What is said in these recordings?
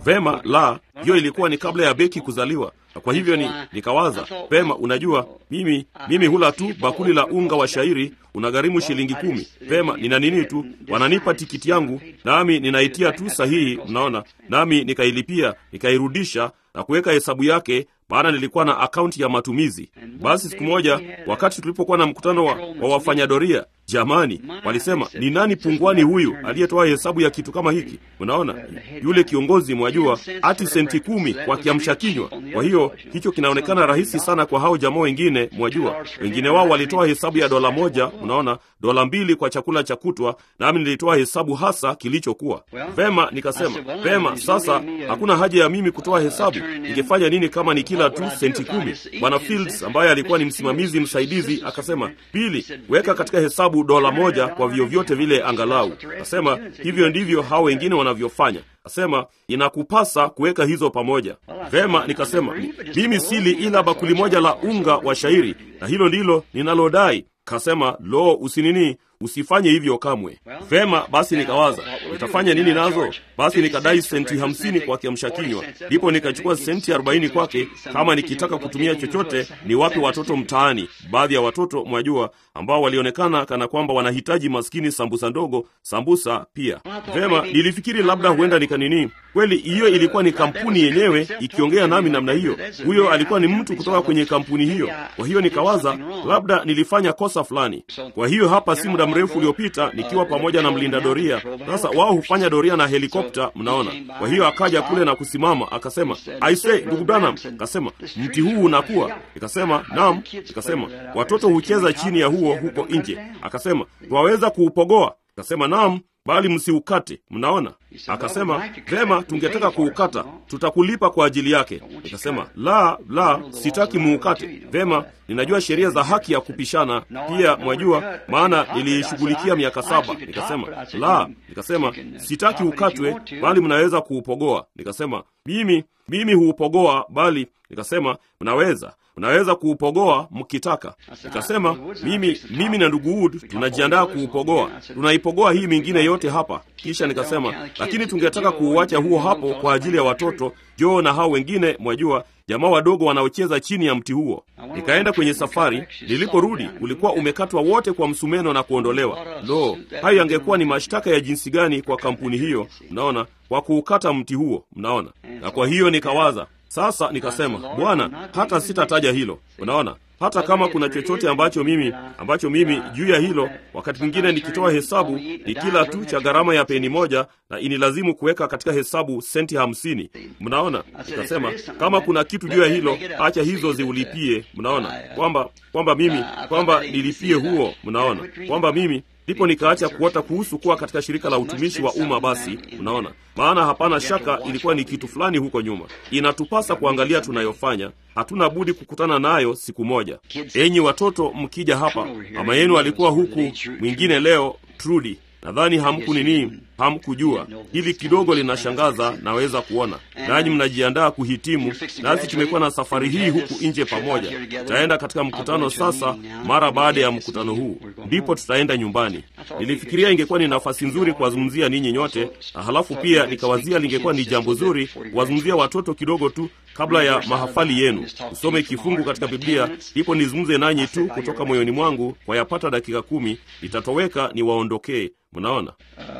Vema, la, hiyo ilikuwa ni kabla ya Beki kuzaliwa. Na kwa hivyo nikawaza, vema, unajua, mimi hula tu bakuli la unga wa shairi, unagharimu shilingi 10. Vema, nina nini tu, wananipa tikiti yangu, nami ninaitia tu sahihi, mnaona, nami nikailipia, nikairudisha na kuweka hesabu yake, maana nilikuwa na akaunti ya matumizi. Basi siku moja, wakati tulipokuwa na mkutano wa wafanyadoria, jamani, walisema, ni nani pungwani huyu aliyetoa hesabu ya kitu kama hiki? Unaona, yule kiongozi, mwajua, ati senti 10 kwa kiamsha kinywa. Kwa hiyo hicho kinaonekana rahisi sana kwa hao jamaa wengine, mwajua. Wengine wao walitoa hesabu ya $1, unaona, $2 kwa chakula cha kutwa, nami nilitoa hesabu hasa kilichokuwa. Vema, nikasema, vema, sasa hakuna haja ya mimi kutoa hesabu. Ningefanya nini kama nikila tu senti 10? Bwana Fields ambaye alikuwa ni msimamizi msaidizi akasema, Billy, weka katika hesabu $1 kwa vyovyote vile angalau. Asema, hivyo ndivyo hao wengine wanavyofanya. Asema, inakupasa kuweka hizo pamoja. Vema, nikasema, mimi sili ila bakuli moja la unga wa shairi, na hilo ndilo ninalodai. Kasema, lo, usifanye hivyo kamwe. Vema, basi nikawaza, nitafanya nini nazo? Basi nikadai senti 50 kwa kiamsha kinywa. Ndipo nikachukua senti 40 kwake, kama nikitaka kutumia chochote ni wapi watoto mtaani. Baadhi ya watoto, mwajua, ambao walionekana kana kwamba wanahitaji maskini sambusa ndogo, sambusa pia. Vema, nilifikiri labda huenda nikanini. Kweli hiyo ilikuwa ni kampuni yenyewe ikiongea nami namna hiyo. Huyo alikuwa ni mtu kutoka kwenye kampuni hiyo. Kwa hiyo nikawaza, labda nilifanya kosa fulani. Kwa hiyo hapa si muda mrefu uliopita, nikiwa pamoja na mlinda doria. Sasa wao hufanya doria na helikopta, mnaona. Kwa hiyo akaja kule na kusimama, akasema, I say, ndugu Branham, akasema, mti huu unakuwa. Nikasema, naam. Nikasema, watoto hucheza chini ya huko nje. Akasema, twaweza kuupogoa? Akasema, naam, bali msiukate, mnaona. Akasema, vema, tungetaka kuukata, tutakulipa kwa ajili yake. Nikasema, la, sitaki muukate. Vema, ninajua sheria za haki ya kupishana pia, mwajua, maana nilishughulikia miaka 7. Nikasema, sitaki ukatwe, bali mnaweza kuupogoa. Nikasema, mimi huupogoa, bali nikasema, mnaweza kuupogoa mkitaka. Nikasema, mimi na ndugu Wood tunajiandaa kuupogoa. Tunaipogoa hii mingine yote hapa. Kisha nikasema, lakini tungetaka kuuacha huo hapo kwa ajili ya watoto, Joe na hao wengine, mwajua, jamaa wadogo wanaocheza chini ya mti huo. Nikaenda kwenye safari. Niliporudi ulikuwa umekatwa wote kwa msumeno na kuondolewa. Lo, hayo yangekuwa ni mashtaka ya jinsi gani kwa kampuni hiyo, mnaona, kwa kuukata mti huo, mnaona. Na kwa hiyo nikawaza, sasa nikasema, Bwana, hata sitataja hilo, unaona. Hata kama kuna chochote ambacho mimi juu ya hilo, wakati mwingine nikitoa hesabu ni kila tu cha gharama ya peni moja, na inilazimu kuweka katika hesabu senti 50. Mnaona, nikasema, kama kuna kitu juu ya hilo, acha hizo ziulipie, mnaona, kwamba nilipie huo, mnaona, kwamba mimi ndipo nikaacha kuota kuhusu kuwa katika shirika la utumishi wa umma. Basi unaona, maana hapana shaka ilikuwa ni kitu fulani huko nyuma. Inatupasa kuangalia tunayofanya, hatuna budi kukutana nayo siku moja. Enyi watoto, mkija hapa, mama yenu alikuwa huku, mwingine leo, Trudy. Nadhani hamkujua. Hili kidogo linashangaza, naweza kuona. Nanyi mnajiandaa kuhitimu, nasi tumekuwa na safari hii huku nje pamoja. Tutaenda katika mkutano sasa, mara baada ya mkutano huu ndipo tutaenda nyumbani. Nilifikiria ingekuwa ni nafasi nzuri kuwazungumzia ninyi nyote, na halafu pia nikawazia lingekuwa ni jambo zuri kuwazungumzia watoto kidogo tu kabla ya mahafali yenu. Usome kifungu katika Biblia, ndipo nizungumze nanyi tu kutoka moyoni mwangu kwa yapata dakika 10, nitatoweka niwaondokee. Mnaona?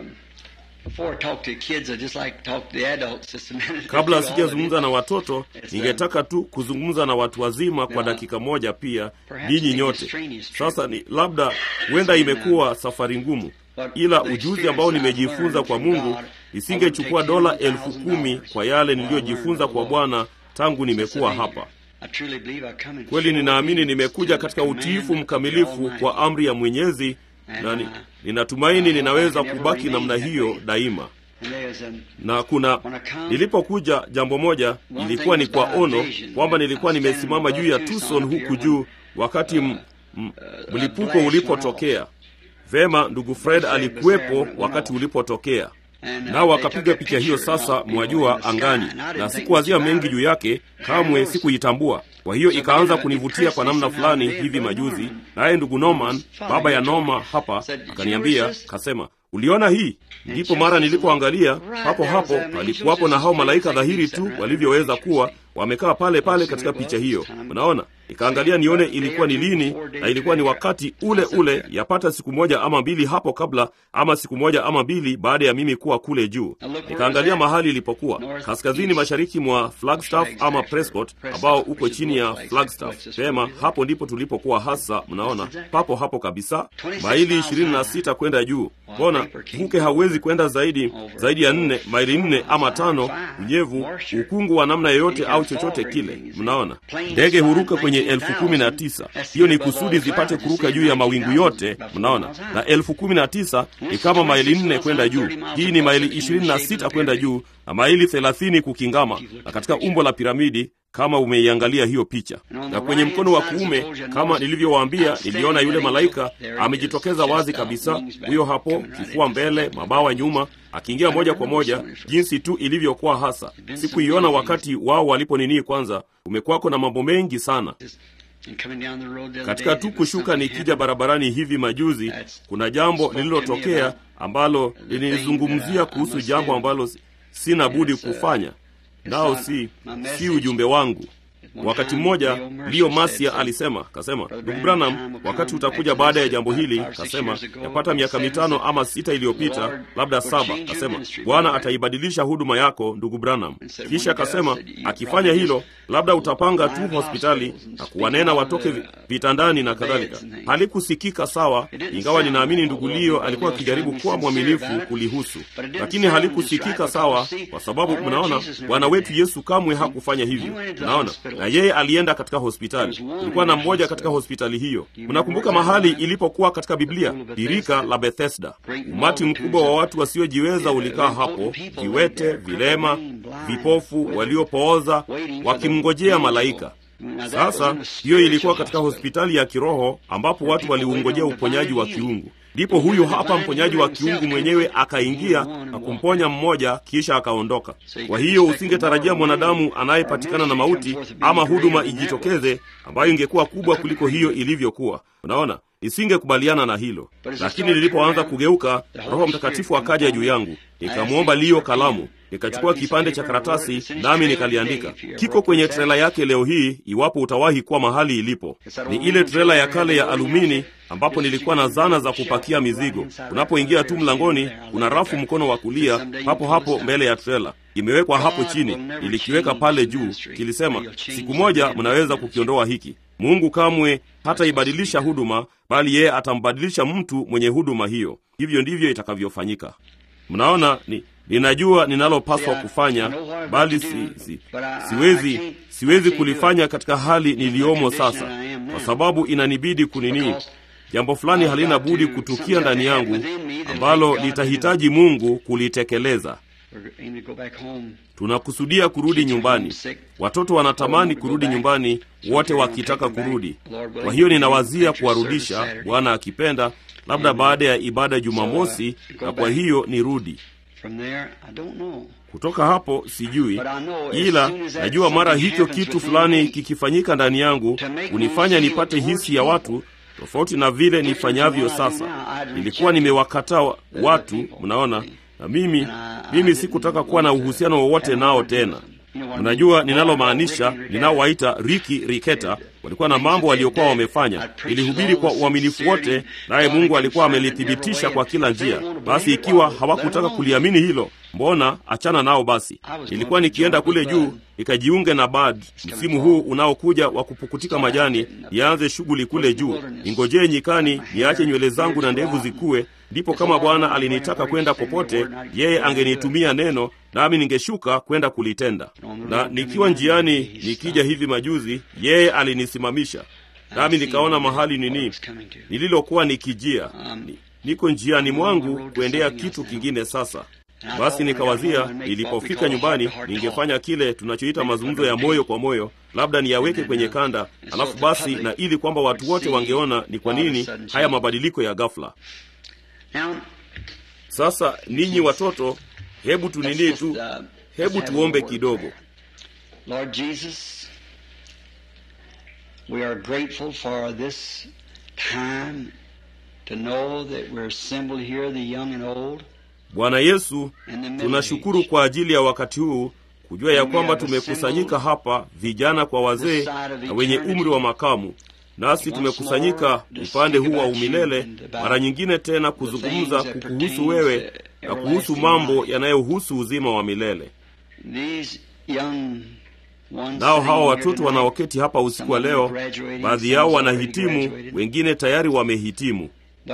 Kabla sijazungumza na watoto, ningetaka tu kuzungumza na watu wazima kwa dakika moja pia, ninyi nyote. Sasa ni labda huenda imekuwa safari ngumu, ila ujuzi ambao nimejifunza kwa Mungu isingechukua dola 10,000 kwa yale niliyojifunza kwa Bwana tangu nimekuwa hapa. Kweli ninaamini nimekuja katika utiifu mkamilifu kwa amri ya Mwenyezi, na ninatumaini ninaweza kubaki namna hiyo daima. Na nilipokuja, jambo moja ilikuwa ni kwa ono, kwamba nilikuwa nimesimama juu ya Tucson huku juu wakati mlipuko ulipotokea. Vema, ndugu Fred alikuwepo wakati ulipotokea, nao wakapiga picha hiyo. Sasa mwajua, angani, na sikuwazia mengi juu yake, kamwe sikuitambua. Kwa hiyo ikaanza kunivutia kwa namna fulani hivi majuzi. Naye ndugu Norman, baba ya Norma hapa, akaniambia, kasema, uliona hii? Ndipo mara nilipoangalia, hapo hapo palikuwapo na hao malaika dhahiri tu walivyoweza kuwa wamekaa pale pale katika picha hiyo. Unaona, nikaangalia nione ilikuwa ni lini, na ilikuwa ni wakati ule ule, yapata siku moja ama mbili hapo kabla, ama siku moja ama mbili baada ya mimi kuwa kule juu. Nikaangalia mahali ilipokuwa, kaskazini mashariki mwa Flagstaff ama Prescott, ambao uko chini ya Flagstaff. Sema hapo ndipo tulipokuwa hasa, mnaona, papo hapo kabisa, maili 26 kwenda juu. Mbona vuke hauwezi kwenda zaidi ya 4 maili 4 ama 5, unyevu, ukungu wa namna yoyote au chochote kile. Mnaona, ndege huruka kwenye 19,000. Hiyo ni kusudi zipate kuruka juu ya mawingu yote. Mnaona, na 19,000 ni kama maili 4 kwenda juu. Hii ni maili 26 kwenda juu na maili 30 kukingama, na katika umbo la piramidi kama umeiangalia hiyo picha. Na kwenye mkono wa kuume, kama nilivyowaambia, niliona yule malaika amejitokeza wazi kabisa, huyo hapo, kifua mbele, mabawa nyuma, akiingia moja kwa moja jinsi tu ilivyokuwa hasa. Sikuiona wakati wao waliponini kwanza. Umekuwako na mambo mengi sana katika tu kushuka. Nikija barabarani hivi majuzi, kuna jambo lililotokea ambalo linizungumzia kuhusu jambo ambalo sina budi kufanya, nao si ujumbe wangu. Wakati mmoja Leo Masia alisema, kasema, ndugu Branham, wakati utakuja baada ya jambo hili, kasema, yapata miaka 5 ama 6 iliyopita, labda 7, kasema, Bwana ataibadilisha huduma yako ndugu Branham. Kisha kasema, akifanya hilo, labda utapanga tu hospitali na kuwanena watoke vitandani na kadhalika. Halikusikika sawa, ingawa ninaamini ndugu Leo alikuwa akijaribu kuwa mwaminifu kulihusu, lakini halikusikika sawa, kwa sababu mnaona, Bwana wetu Yesu kamwe hakufanya hivyo. Mnaona, na yeye alienda katika hospitali. Kulikuwa na mmoja katika hospitali hiyo. Mnakumbuka mahali ilipokuwa katika Biblia? Birika la Bethesda. Umati mkubwa wa watu wasiojiweza ulikaa hapo, viwete, vilema, vipofu, waliopooza, wakimngojea malaika. Sasa hiyo ilikuwa katika hospitali ya kiroho ambapo watu waliungojea uponyaji wa kiungu. Ndipo huyu hapa mponyaji wa kiungu mwenyewe akaingia na kumponya mmoja, kisha akaondoka. Kwa hiyo usingetarajia mwanadamu anayepatikana na mauti ama huduma ijitokeze ambayo ingekuwa kubwa kuliko hiyo ilivyokuwa. Unaona, isingekubaliana na hilo. Lakini nilipoanza kugeuka, Roho Mtakatifu akaja juu yangu. Nikamwomba Leo kalamu, nikachukua kipande cha karatasi, nami nikaliandika. Kiko kwenye trela yake leo hii, iwapo utawahi kuwa mahali ilipo. Ni ile trela ya kale ya alumini ambapo nilikuwa na zana za kupakia mizigo. Unapoingia tu mlangoni, kuna rafu mkono wa kulia, hapo hapo mbele ya trela. Imewekwa hapo chini, nilikiweka pale juu. Kilisema, siku moja mnaweza kukiondoa hiki. Mungu kamwe hata ibadilisha huduma, bali yeye atambadilisha mtu mwenye huduma hiyo. Hivyo ndivyo itakavyofanyika. Mnaona, ninajua ninalopaswa kufanya, bali siwezi kulifanya katika hali niliomo sasa, kwa sababu inanibidi kunini. Jambo fulani halina budi kutukia ndani yangu ambalo litahitaji Mungu kulitekeleza. Tunakusudia kurudi nyumbani. Watoto wanatamani kurudi nyumbani, wote wakitaka kurudi. Kwa hiyo ninawazia kuwarudisha, Bwana akipenda, labda baada ya ibada Jumamosi, na kwa hiyo nirudi. Kutoka hapo sijui, ila najua mara hicho kitu fulani kikifanyika ndani yangu, unifanya nipate hisi ya watu tofauti na vile nifanyavyo sasa. Nilikuwa nimewakataa watu, mnaona, na mimi sikutaka kuwa na uhusiano wowote nao tena. Mnajua ninalomaanisha, ninaowaita Ricky Riketa. Walikuwa na mambo waliokuwa wamefanya. Nilihubiri kwa uaminifu wote, naye Mungu alikuwa amelithibitisha kwa kila njia. Basi ikiwa hawakutaka kuliamini hilo, mbona achana nao basi. Nilikuwa nikienda kule juu, nikajiunge na Bad msimu huu unaokuja wa kupukutika majani, nianze shughuli kule juu. Ningojee nyikani, niache nywele zangu na ndevu zikue, ndipo kama Bwana alinitaka kwenda popote, yeye angenitumia neno, nami ningeshuka kwenda kulitenda. Na nikiwa njiani nikija hivi majuzi, yeye alinisimamisha. Nami nikaona mahali nililokuwa nikijia. Niko njiani mwangu kuendea kitu kingine sasa. Basi nikawazia, nilipofika nyumbani, ningefanya kile tunachoita mazungumzo ya moyo kwa moyo, labda niyaweke kwenye kanda, alafu basi, na ili kwamba watu wote wangeona ni kwa nini haya mabadiliko ya ghafla. Sasa ninyi watoto, hebu hebu tuombe kidogo. Lord Jesus, we are grateful for this time to know that we're assembled here, the young and old. Bwana Yesu, tunashukuru kwa ajili ya wakati huu, kujua ya kwamba tumekusanyika hapa vijana kwa wazee na wenye umri wa makamu. Nasi tumekusanyika upande huu wa umilele mara nyingine tena kuzungumza kukuhusu wewe na kuhusu mambo yanayohusu uzima wa milele. Nao hawa watoto wanaoketi hapa usiku wa leo, baadhi yao wanahitimu, wengine tayari wamehitimu.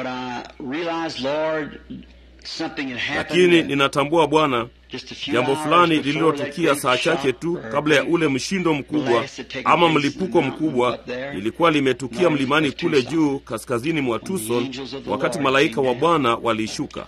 Lakini ninatambua Bwana, jambo fulani lililotukia saa chache tu kabla ya ule mshindo mkubwa ama mlipuko mkubwa lilikuwa limetukia mlimani kule juu kaskazini mwa Tucson, wakati malaika wa Bwana walishuka.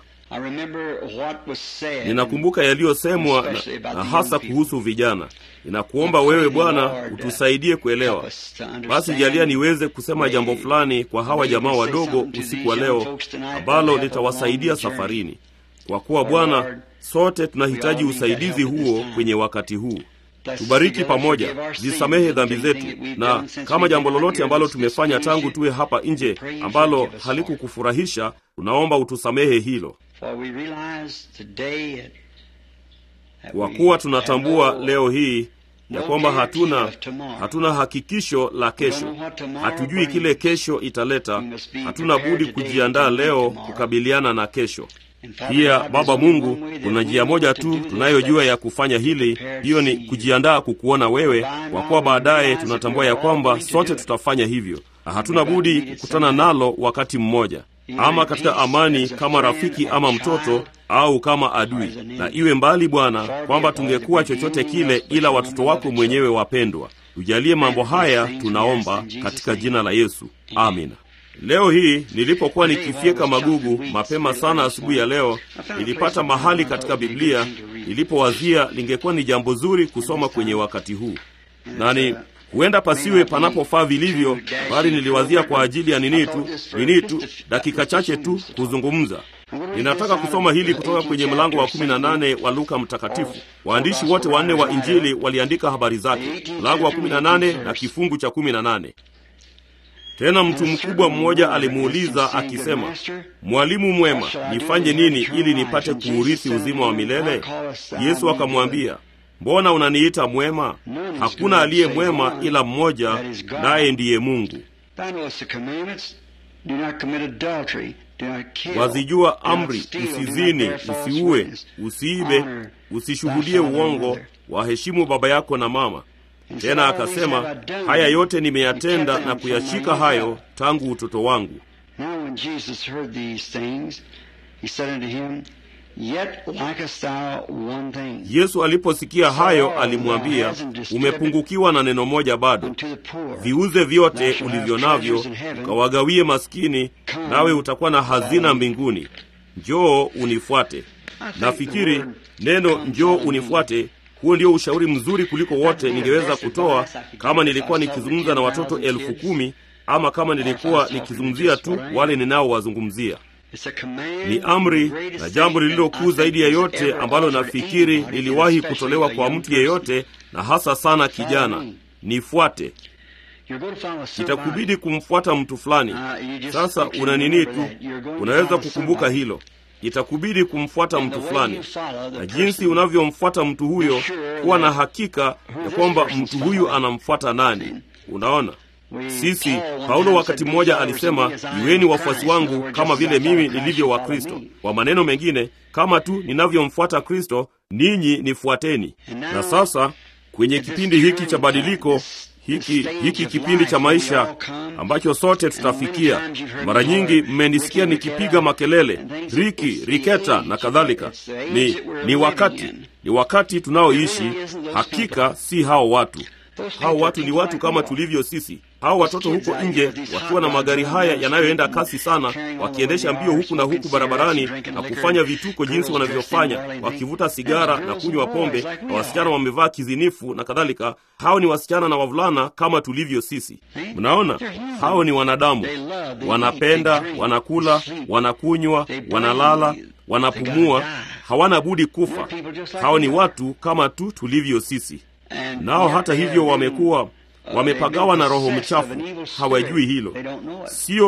Ninakumbuka yaliyosemwa na hasa kuhusu vijana. Ninakuomba wewe Bwana utusaidie kuelewa. Basi jalia niweze kusema jambo fulani kwa hawa jamaa wadogo usiku wa leo ambalo litawasaidia safarini. Kwa kuwa Bwana, sote tunahitaji usaidizi huo kwenye wakati huu. Tubariki pamoja, zisamehe dhambi zetu, na kama jambo lolote ambalo tumefanya tangu tuwe hapa nje ambalo halikukufurahisha, tunaomba utusamehe hilo. Kwa kuwa tunatambua leo hii ya kwamba hatuna hakikisho la kesho. Hatujui kile kesho italeta. Hatuna budi kujiandaa leo kukabiliana na kesho. Pia Baba Mungu, kuna njia moja tu tunayojua ya kufanya hili, hiyo ni kujiandaa kukuona wewe, kwa kuwa baadaye tunatambua ya kwamba sote tutafanya hivyo. Hatuna budi kukutana nalo wakati mmoja, ama katika amani kama rafiki ama mtoto, au kama adui. Na iwe mbali Bwana kwamba tungekuwa chochote kile ila watoto wako mwenyewe wapendwa. Tujalie mambo haya tunaomba katika jina la Yesu. Amina. Leo hii nilipokuwa nikifyeka magugu mapema sana asubuhi ya leo, nilipata mahali katika Biblia nilipowazia lingekuwa ni jambo zuri kusoma kwenye wakati huu. Nani huenda pasiwe panapofaa vilivyo, bali niliwazia kwa ajili ya nini tu dakika chache tu kuzungumza. Ninataka kusoma hili kutoka kwenye mlango wa 18 wa Luka mtakatifu. Waandishi wote wanne wa Injili waliandika habari zake. Mlango wa 18 na kifungu cha 18. Tena mtu mkubwa mmoja alimuuliza akisema, "Mwalimu mwema, nifanye nini ili nipate kuurithi uzima wa milele?" Yesu akamwambia, "Mbona unaniita mwema? Hakuna aliye mwema ila mmoja, naye ndiye Mungu. Wazijua amri: usizini, usiue, usiibe, usishuhudie uongo, waheshimu baba yako na mama." Tena akasema, "Haya yote nimeyatenda na kuyashika hayo tangu utoto wangu." Yesu aliposikia hayo alimwambia, "Umepungukiwa na neno moja bado. Viuze vyote ulivyo navyo, ukawagawie maskini, nawe utakuwa na hazina mbinguni. Njoo unifuate." Nafikiri neno njoo unifuate, huo ndio ushauri mzuri kuliko wote ningeweza kutoa kama nilikuwa nikizungumza na watoto 10,000 ama kama nilikuwa nikizungumzia tu wale ninaowazungumzia. Ni amri na jambo lililokuu zaidi ya yote ambalo nafikiri liliwahi kutolewa kwa mtu yeyote, na hasa sana kijana. Nifuate. Itakubidi kumfuata mtu fulani. Sasa una nini tu, unaweza kukumbuka hilo. Itakubidi kumfuata mtu fulani, na jinsi unavyomfuata mtu huyo, kuwa na hakika ya kwamba mtu huyu anamfuata nani. Unaona, sisi, Paulo wakati mmoja alisema, "Iweni wafuasi wangu kama vile mimi nilivyo wa Kristo." Kwa maneno mengine, kama tu ninavyomfuata Kristo, ninyi nifuateni. Na sasa kwenye kipindi hiki cha badiliko, hiki kipindi cha maisha ambacho sote tutafikia, mara nyingi mmenisikia nikipiga makelele, riketa na kadhalika. Ni wakati tunaoishi. Hakika si hao watu. Hao watu ni watu kama tulivyo sisi. Hao watoto huko nje wakiwa na magari haya yanayoenda kasi sana, wakiendesha mbio huku na huku barabarani na kufanya vituko jinsi wanavyofanya, wakivuta sigara na kunywa pombe, na wasichana wamevaa kizinifu na kadhalika. Hao ni wasichana na wavulana kama tulivyo sisi. Mnaona, hao ni wanadamu. Wanapenda, wanakula, wanakunywa, wanalala, wanapumua, hawana budi kufa. Hao ni watu kama tu tulivyo sisi. Nao hata hivyo wamepagawa na roho mchafu. Hawajui hilo.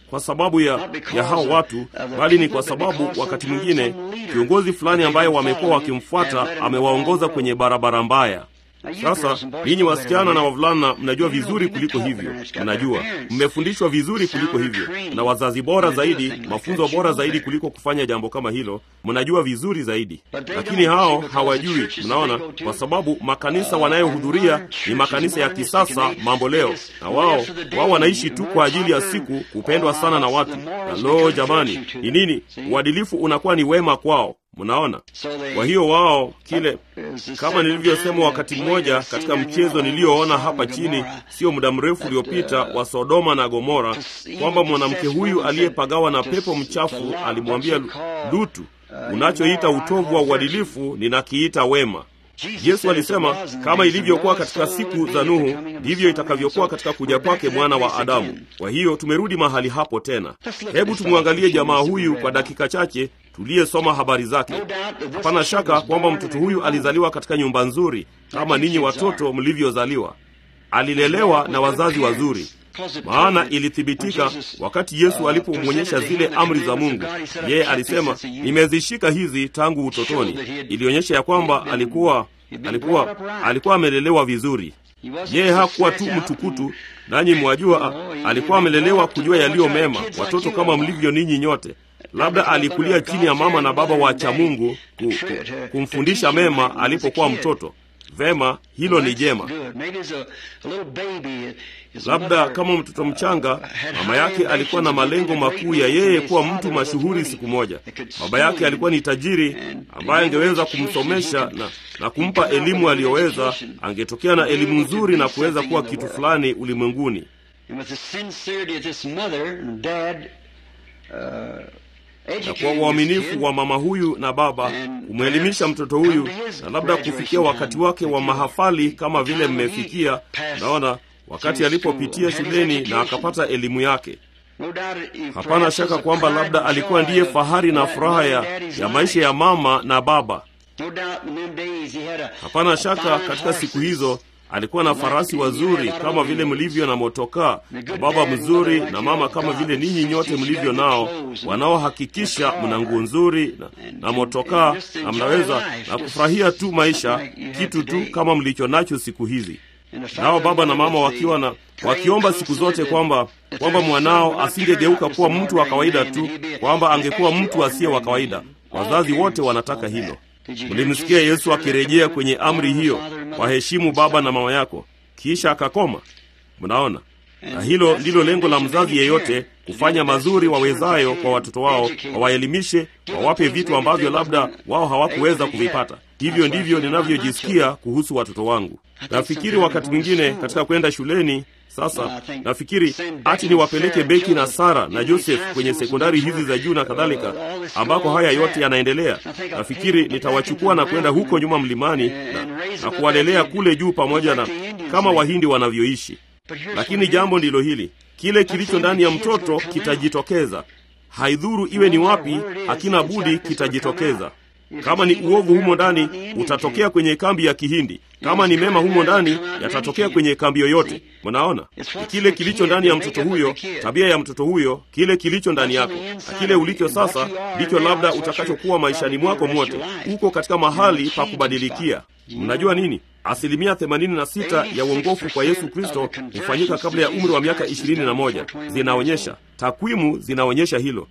kwa sababu ya hao watu, bali ni kwa sababu wakati mwingine kiongozi fulani ambaye wamekuwa wakimfuata amewaongoza kwenye barabara mbaya. Sasa ninyi wasichana na wavulana mnajua vizuri kuliko hivyo. Mnajua, mmefundishwa vizuri kuliko hivyo, na wazazi bora zaidi, mafunzo bora zaidi kuliko kufanya jambo kama hilo. Mnajua vizuri zaidi, lakini hao hawajui. Mnaona, kwa sababu makanisa wanayohudhuria ni makanisa ya kisasa mambo leo, na wao wanaishi tu kwa ajili ya siku, kupendwa sana na watu. Na jamani, ni nini? Uadilifu unakuwa ni wema kwao. Mnaona? Kwa hiyo wao, kile kama nilivyosema wakati mmoja katika mchezo nilioona hapa chini sio muda mrefu uliopita wa Sodoma na Gomora, kwamba mwanamke huyu aliyepagawa na pepo mchafu alimwambia Lutu, unachoita utovu wa uadilifu ninakiita wema. Yesu alisema kama ilivyokuwa katika siku za Nuhu, ndivyo itakavyokuwa katika kuja kwake Mwana wa Adamu. Kwa hiyo tumerudi mahali hapo tena. Hebu tumwangalie jamaa huyu kwa dakika chache tuliyesoma habari zake. Hapana shaka kwamba mtoto huyu alizaliwa katika nyumba nzuri kama ninyi watoto mlivyozaliwa. Alilelewa na wazazi wazuri. Maana ilithibitika wakati Yesu alipomwonyesha zile amri za Mungu. Yeye alisema, nimezishika hizi tangu utotoni. Ilionyesha ya kwamba alikuwa amelelewa vizuri. Yeye hakuwa tu mtukutu, nanyi mwajua, alikuwa amelelewa kujua yaliyo mema, watoto kama mlivyo ninyi nyote. Labda alikulia chini ya mama na baba wacha Mungu kumfundisha mema alipokuwa mtoto. Vema, hilo ni jema. Labda kama mtoto mchanga, mama yake alikuwa na malengo makuu ya yeye kuwa mtu mashuhuri siku moja. Baba yake alikuwa ni tajiri ambaye angeweza kumsomesha na kumpa elimu aliyoweza. Angetokea na elimu nzuri na kuweza kuwa kitu fulani ulimwenguni. Na kwa uaminifu wa mama huyu na baba kumwelimisha mtoto huyu, na labda kufikia wakati wake wa mahafali kama vile mmefikia. Naona wakati alipopitia shuleni na akapata elimu yake. Hapana shaka kwamba labda alikuwa ndiye fahari na furaha ya maisha ya mama na baba. Hapana shaka katika siku hizo alikuwa na farasi wazuri kama vile mlivyo na motokaa, na baba mzuri na mama kama vile ninyi nyote mlivyo nao, wanaohakikisha mna nguo nzuri na motokaa, na mnaweza na kufurahia tu maisha, kitu tu kama mlicho nacho siku hizi. Nao baba na mama wakiomba siku zote kwamba mwanao asingegeuka kuwa mtu wa kawaida tu, kwamba angekuwa mtu asiye wa kawaida. Wazazi wote wanataka hilo. Mlimsikia Yesu akirejea kwenye amri hiyo, waheshimu baba na mama yako, kisha akakoma. Mnaona? Na hilo ndilo lengo la mzazi yeyote, kufanya mazuri wawezayo kwa watoto wao, wawaelimishe, wawape vitu ambavyo labda wao hawakuweza kuvipata. Hivyo ndivyo ninavyojisikia kuhusu watoto wangu. Nafikiri wakati mwingine katika kwenda shuleni, sasa nafikiri ati niwapeleke Beki na Sara na Joseph kwenye sekondari hizi za juu na kadhalika, ambako haya yote yanaendelea. Nafikiri nitawachukua na kwenda huko nyuma mlimani na kuwalelea kule juu pamoja na kama Wahindi wanavyoishi. Lakini jambo ndilo hili, kile kilicho ndani ya mtoto kitajitokeza. Haidhuru iwe ni wapi, hakina budi kitajitokeza. Kama ni uovu humo ndani, utatokea kwenye kambi ya Kihindi. Kama ni mema humo ndani, yatatokea kwenye kambi yoyote. Mnaona? Kile kilicho ndani ya mtoto huyo, tabia ya mtoto huyo, kile kilicho ndani yako. Na kile ulicho sasa, ndicho labda utakachokuwa maishani mwako mwote. Uko katika mahali pa kubadilikia. Mnajua nini? 86% ya uongofu kwa Yesu Kristo hufanyika kabla ya umri wa miaka 21. Zinaonyesha, takwimu zinaonyesha hilo.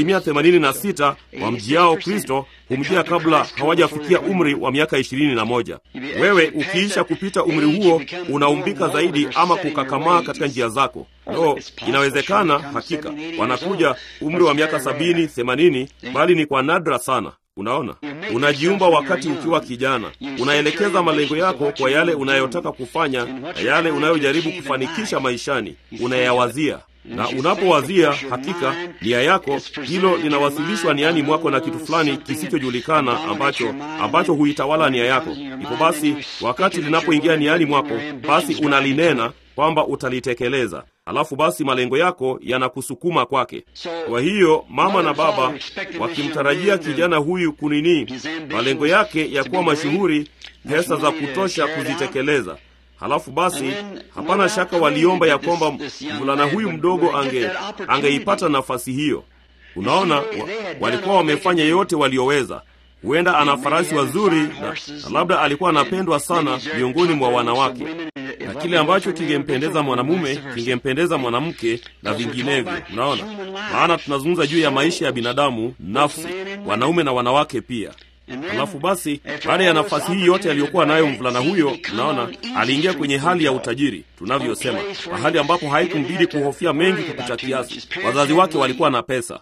86% wa mjiao Kristo humjia kabla hawajafikia umri wa miaka 21. Wewe ukiisha kupita umri huo, unaumbika zaidi ama kukakamaa katika njia zako. Inawezekana hakika wanakuja umri wa miaka 70, 80, bali ni kwa nadra sana. Unaona, unajiumba wakati ukiwa kijana. Unaelekeza malengo yako kwa yale unayotaka kufanya na yale unayojaribu kufanikisha maishani. Unayawazia, na unapowazia, hakika nia yako, hilo linawasilishwa niani mwako na kitu fulani kisichojulikana ambacho huitawala nia yako. Hivyo basi, wakati linapoingia niani mwako, basi unalinena kwamba utalitekeleza. Alafu basi malengo yako yanakusukuma kwake. Kwa hiyo mama na baba wakimtarajia kijana huyu kunini, malengo yake ya kuwa mashuhuri, pesa za kutosha kuzitekeleza. Halafu basi hapana shaka waliomba ya kwamba mvulana huyu mdogo angeipata nafasi hiyo. Unaona, walikuwa wamefanya yote walioweza. Huenda ana farasi wazuri na labda alikuwa anapendwa sana miongoni mwa wanawake, na kile ambacho kingempendeza mwanamume kingempendeza mwanamke na vinginevyo. Unaona, maana tunazungumza juu ya maisha ya binadamu, nafsi, wanaume na wanawake pia. Halafu basi baada ya nafasi hii yote aliyokuwa nayo mvulana huyo, unaona, aliingia kwenye hali ya utajiri, tunavyosema, mahali ambapo haikumbidi kuhofia mengi kupita kiasi. Wazazi wake walikuwa na pesa.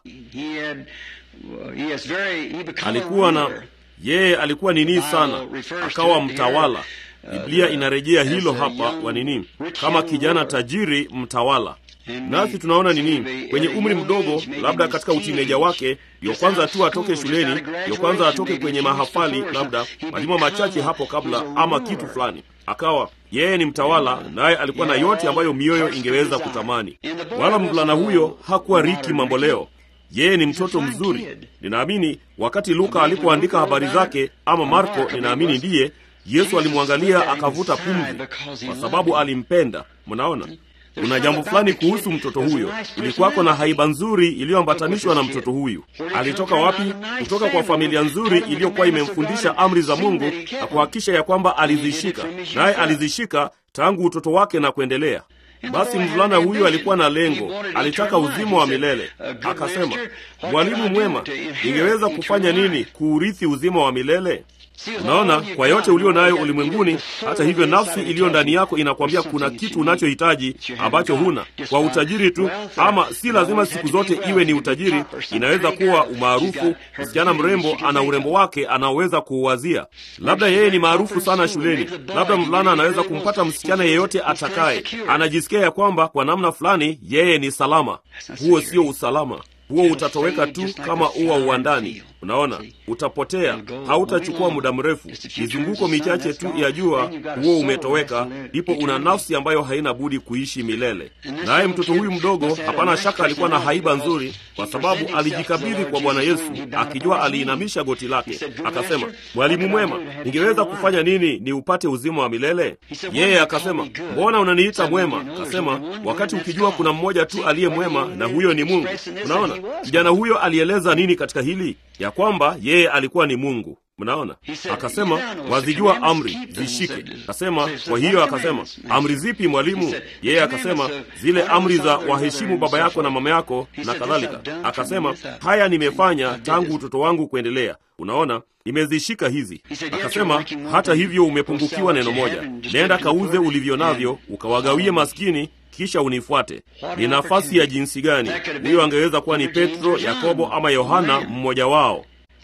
Alikuwa nini sana, akawa mtawala. Biblia inarejea hilo hapa kwa nini, kama kijana tajiri mtawala. Nasi tunaona nini, kwenye umri mdogo, labda katika utineja wake, ndio kwanza tu atoke shuleni, ndio kwanza atoke kwenye mahafali, labda majuma machache hapo kabla ama kitu fulani, akawa yeye ni mtawala, naye alikuwa na yote ambayo mioyo ingeweza kutamani. Wala mvulana huyo hakuwa Riki Mamboleo. Yeye ni mtoto mzuri. Ninaamini wakati Luka alipoandika habari zake, ama Marko, ninaamini ndiye, Yesu alimwangalia akavuta pumzi kwa sababu alimpenda. Mnaona, kuna jambo fulani kuhusu mtoto huyo. Ilikuwako na haiba nzuri iliyoambatanishwa na mtoto huyu. Alitoka wapi? Kutoka kwa familia nzuri iliyokuwa imemfundisha amri za Mungu na kuhakikisha ya kwamba alizishika, naye alizishika tangu utoto wake na kuendelea. Basi mvulana huyu alikuwa na lengo, alitaka uzima wa milele. Akasema, mwalimu mwema, ningeweza kufanya nini kuurithi uzima wa milele? Unaona, kwa yote ulio nayo ulimwenguni, hata hivyo nafsi iliyo ndani yako inakwambia kuna kitu unachohitaji ambacho huna. Kwa utajiri tu, ama si lazima siku zote iwe ni utajiri, inaweza kuwa umaarufu. Msichana mrembo ana urembo wake anaoweza kuuwazia. Labda yeye ni maarufu sana shuleni. Labda mvulana anaweza kumpata msichana yeyote atakaye, anajisikia ya kwamba kwa namna fulani yeye ni salama. Huo sio usalama. Huo utatoweka tu kama ua uwandani. Unaona, utapotea, hautachukua muda mrefu. Mizunguko michache tu ya jua, huo umetoweka, ndipo una nafsi ambayo haina budi kuishi milele. Naye mtoto huyu mdogo, hapana shaka alikuwa na haiba nzuri, kwa sababu alijikabidhi kwa Bwana Yesu, akijua aliinamisha goti lake. Akasema, mwalimu mwema, ningeweza kufanya nini ni upate uzima wa milele? Yeye akasema, mbona unaniita mwema? Akasema, wakati ukijua kuna mmoja tu aliye mwema, na huyo ni Mungu. Unaona, kijana huyo alieleza nini katika hili? Ya kwamba yeye alikuwa ni Mungu. Mnaona? Akasema, wazijua amri, zishike. Akasema, kwa hiyo akasema, amri zipi mwalimu? Yeye akasema, zile amri za waheshimu baba yako na mama yako na kadhalika. Akasema, haya nimefanya tangu utoto wangu kuendelea. Unaona, nimezishika hizi. Akasema, hata hivyo umepungukiwa neno moja. Nenda kauze ulivyo navyo, ukawagawie maskini, kisha unifuate. Ni nafasi ya jinsi gani? Huyo angeweza kuwa ni Petro, Yakobo ama Yohana, mmoja wao.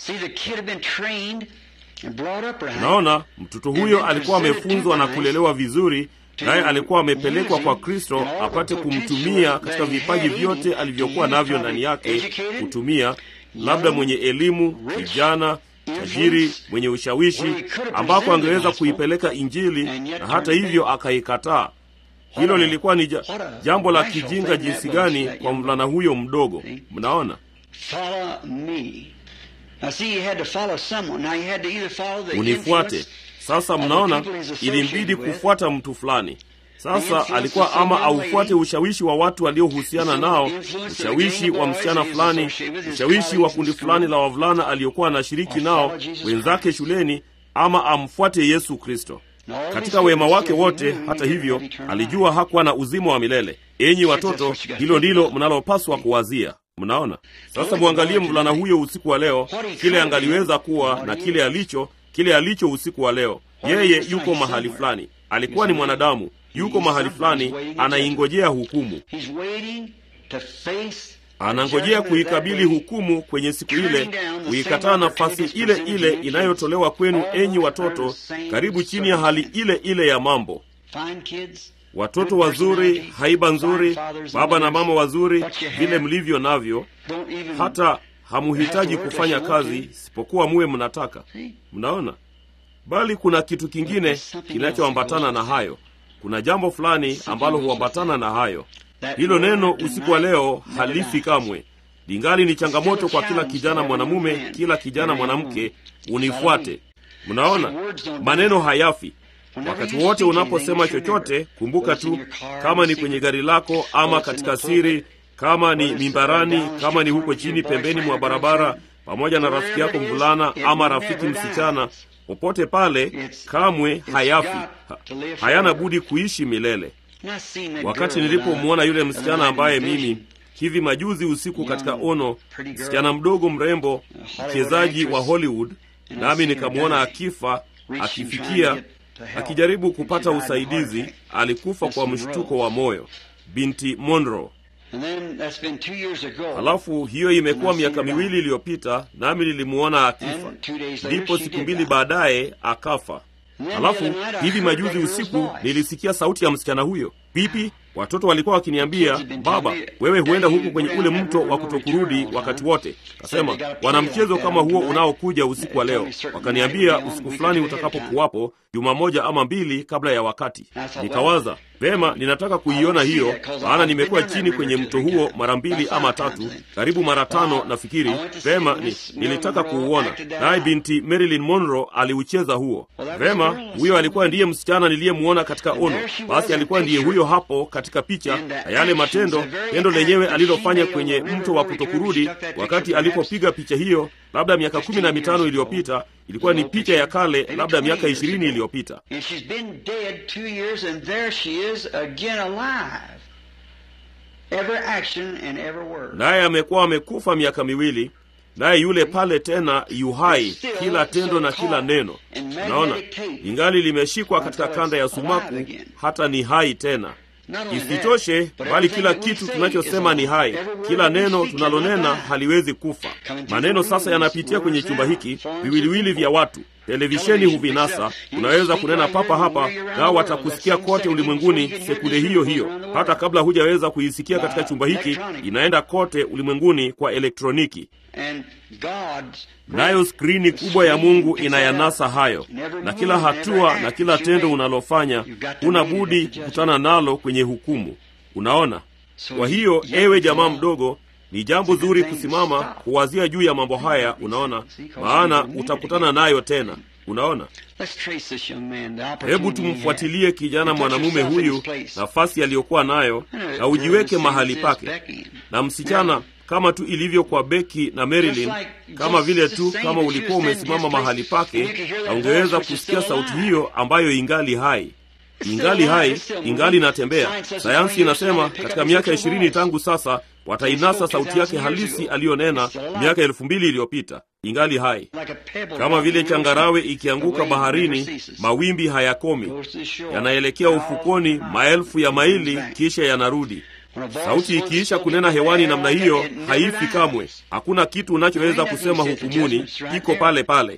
Naona mtoto huyo alikuwa amefunzwa na kulelewa vizuri, naye alikuwa amepelekwa kwa Kristo apate kumtumia katika vipaji vyote alivyokuwa navyo ndani yake kutumia. Labda mwenye elimu, kijana tajiri, mwenye ushawishi, ambako angeweza kuipeleka Injili, na hata hivyo akaikataa. Hilo lilikuwa ni jambo la kijinga jinsi gani kwa mvulana huyo mdogo. Mnaona? Unifuate. Sasa mnaona, ilimbidi kufuata mtu fulani. Sasa alikuwa ama aufuate ushawishi wa watu waliohusiana nao, ushawishi wa msichana fulani, ushawishi wa kundi fulani la wavulana aliokuwa anashiriki nao wenzake shuleni, ama amfuate Yesu Kristo. Katika wema wake wote, hata hivyo, alijua hakuwa na uzima wa milele. Enyi watoto, hilo ndilo mnalopaswa kuwazia. Mnaona? Sasa muangalie mvulana huyo usiku wa leo, kile angaliweza kuwa na kile alicho usiku wa leo. Yeye yuko mahali fulani. Alikuwa ni mwanadamu, yuko mahali fulani, anaingojea hukumu. Anangojea kuikabili hukumu kwenye siku ile, kuikataa nafasi ile ile inayotolewa kwenu enyi watoto, karibu chini ya hali ile ile ya mambo. Watoto wazuri, haiba nzuri, baba na mama wazuri, vile mlivyo navyo, hata hamuhitaji kufanya kazi sipokuwa muwe mnataka. Mnaona? Bali kuna kitu kingine kinachoambatana na hayo. Kuna jambo fulani ambalo huambatana na hayo. Hilo neno usiku wa leo halifi kamwe. Lingali ni changamoto kwa kila kijana mwanamume, kila kijana mwanamke, unifuate. Mnaona? Maneno hayafi. Wakati wote unaposema chochote, kumbuka tu, kama ni kwenye gari lako ama katika siri, kama ni mimbarani, kama ni huko chini pembeni mwa barabara pamoja na rafiki yako mvulana ama rafiki msichana, popote pale, kamwe hayafi, hayana budi kuishi milele. Wakati nilipomwona yule msichana ambaye mimi hivi majuzi usiku katika ono, msichana mdogo mrembo, mchezaji wa Hollywood, nami nikamwona akifa, akifikia, akijaribu kupata usaidizi, alikufa kwa mshtuko wa moyo. Binti Monroe. Halafu hiyo imekuwa miaka 2 iliyopita, nami nilimuona akifa. Ndipo siku 2 baadaye akafa. Halafu hivi majuzi usiku nilisikia sauti ya msichana huyo. Pipi, watoto walikuwa wakiniambia, baba, wewe huenda huku kwenye ule mto wa kutokurudi wakati wote. Kasema, wana mchezo kama huo unaokuja usiku wa leo. Wakaniambia usiku fulani utakapokuwapo, juma moja ama 2 kabla ya wakati. Nikawaza, vema, ninataka kuiona hiyo, maana nimekuwa chini kwenye mto huo mara 2 ama 3, karibu mara 5 nafikiri. Vema, nilitaka kuuona. Naye binti Marilyn Monroe aliucheza huo. Vema, huyo alikuwa ndiye msichana niliyemuona katika ono. Basi alikuwa ndiye huyo hapo katika picha, na yale tendo lenyewe alilofanya kwenye mto wa kutokurudi wakati alipopiga picha hiyo, labda miaka 15 iliyopita, ilikuwa ni picha ya kale, labda miaka 20 iliyopita. Naye amekuwa amekufa miaka 2, naye yule pale tena yuhai, kila tendo na kila neno. Naona ingali limeshikwa katika kanda ya sumaku, hata ni hai tena. Isitoshe, bali kila kitu tunachosema ni hai. Kila neno tunalonena haliwezi kufa. Maneno sasa yanapitia kwenye chumba hiki, viwiliwili vya watu. Televisheni huvinasa, unaweza kunena papa hapa, nao watakusikia kote ulimwenguni sekunde hiyo hiyo. Hata kabla hujaweza kuisikia katika chumba hiki, inaenda kote ulimwenguni kwa elektroniki. Nayo skrini kubwa ya Mungu inayanasa hayo, na kila hatua na kila tendo unalofanya una budi kukutana nalo kwenye hukumu. Unaona? Kwa hiyo, ewe jamaa mdogo, ni jambo zuri kusimama kuwazia juu ya mambo haya, unaona, maana utakutana nayo tena. Unaona? Hebu tumfuatilie kijana mwanamume huyu, nafasi aliyokuwa nayo, na ujiweke mahali pake. Na msichana, kama tu ilivyo kwa Becky na Marilyn, kama vile tu kama ulikuwa umesimama mahali pake, na ungeweza kusikia sauti hiyo ambayo ingali hai. Ingali hai, ingali natembea. Sayansi inasema katika miaka 20 tangu sasa watainasa sauti yake halisi aliyonena miaka 2000 iliyopita. Ingali hai. Kama vile changarawe ikianguka baharini, mawimbi hayakomi, yanaelekea ufukoni maelfu ya maili, kisha yanarudi. Sauti ikiisha kunena hewani namna hiyo, haifi kamwe. Hakuna kitu unachoweza kusema hukumuni, iko pale pale.